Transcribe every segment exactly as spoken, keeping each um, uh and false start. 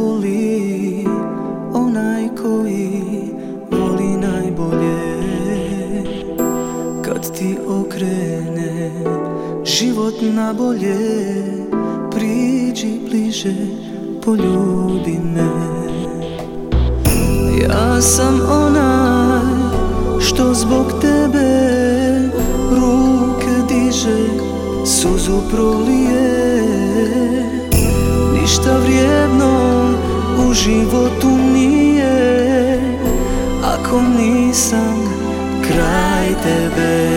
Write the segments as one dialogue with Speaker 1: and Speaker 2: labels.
Speaker 1: zavoli onaj koji voli najbolje. Kad ti okrene život na bolje, priđi bliže, poljubi me. Ja sam onaj što zbog tebe ruke diže, suzu prolije. Ništa vrijedno u životu nije ako nisam kraj tebe.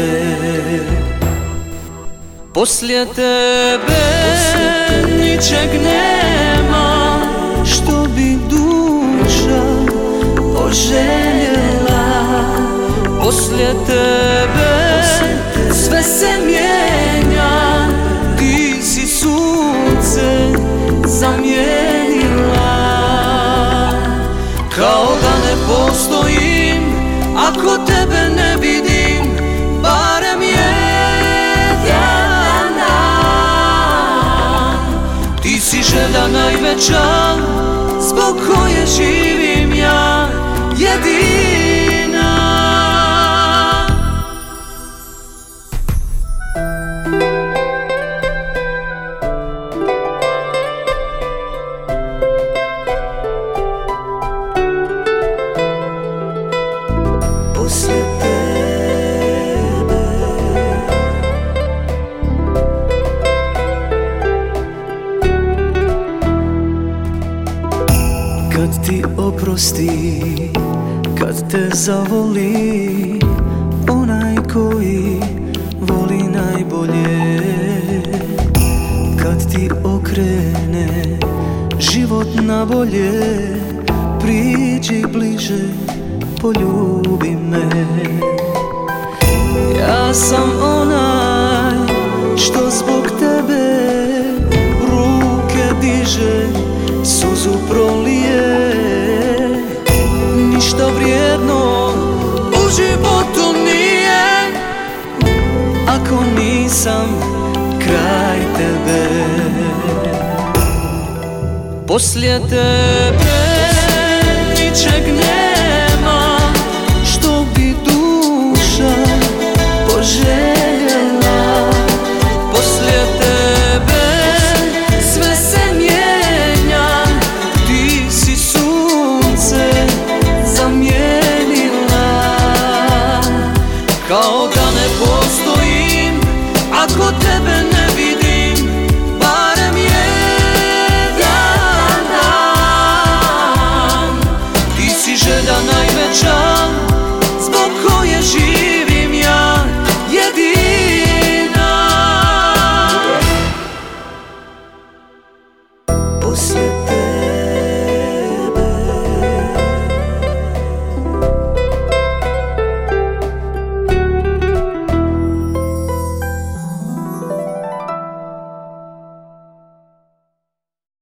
Speaker 1: Poslije tebe ničeg nema što bi duša poželjela. Poslije tebe sve se mijenja, ti si sunce zamijenila. Kao da ne postojim ako tebe ne vidim barem jedan dan. Ti si želja najveća zbog koje živim ja jedina. Poslije tebe kad ti oprosti, kad te zavoli onaj koji voli najbolje. Kad ti okrene život na bolje, priđi bliže, poljubi me. Ja sam onaj što zbog tebe ruke diže, suzu prolije. Ništa vrijedno u životu nije ako nisam kraj tebe. Poslije tebe ničeg nema